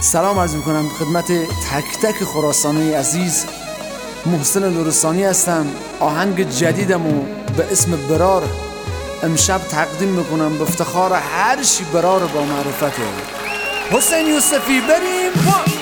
سلام عرض میکنم خدمت تک تک خراسانی عزیز. محسن لرستانی هستم. آهنگ جدیدمو به اسم برار امشب تقدیم میکنم به افتخار هر چی برار با معرفته. حسین یوسفی بریم.